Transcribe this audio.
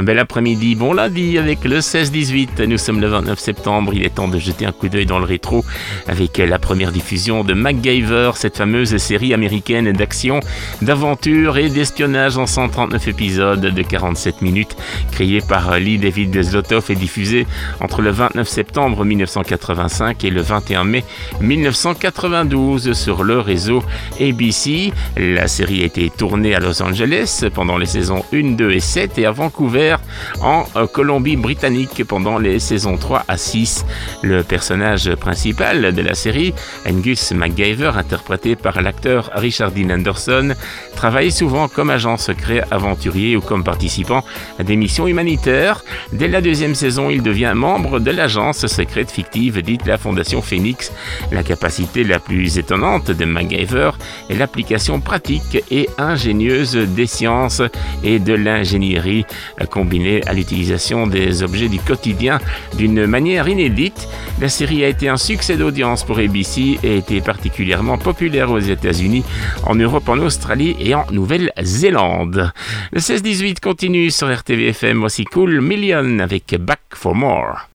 Un bel après-midi, bon lundi avec le 16-18. Nous sommes le 29 septembre, il est temps de jeter un coup d'œil dans le rétro avec la première diffusion de MacGyver, cette fameuse série américaine d'action, d'aventure et d'espionnage en 139 épisodes de 47 minutes, créée par Lee David Zlotoff et diffusée entre le 29 septembre 1985 et le 21 mai 1992 sur le réseau ABC. La série a été tournée à Los Angeles pendant les saisons 1, 2 et 7 et à Vancouver en Colombie-Britannique pendant les saisons 3 à 6. Le personnage principal de la série, Angus MacGyver, interprété par l'acteur Richard Dean Anderson, travaille souvent comme agent secret aventurier ou comme participant à des missions humanitaires. Dès la deuxième saison, il devient membre de l'agence secrète fictive dite la Fondation Phoenix. La capacité la plus étonnante de MacGyver est l'application pratique et ingénieuse des sciences et de l'ingénierie combinée à l'utilisation des objets du quotidien d'une manière inédite. La série a été un succès d'audience pour ABC et a été particulièrement populaire aux États-Unis, en Europe, en Australie et en Nouvelle-Zélande. Le 16-18 continue sur RTVFM, voici Cool Million avec Back for More.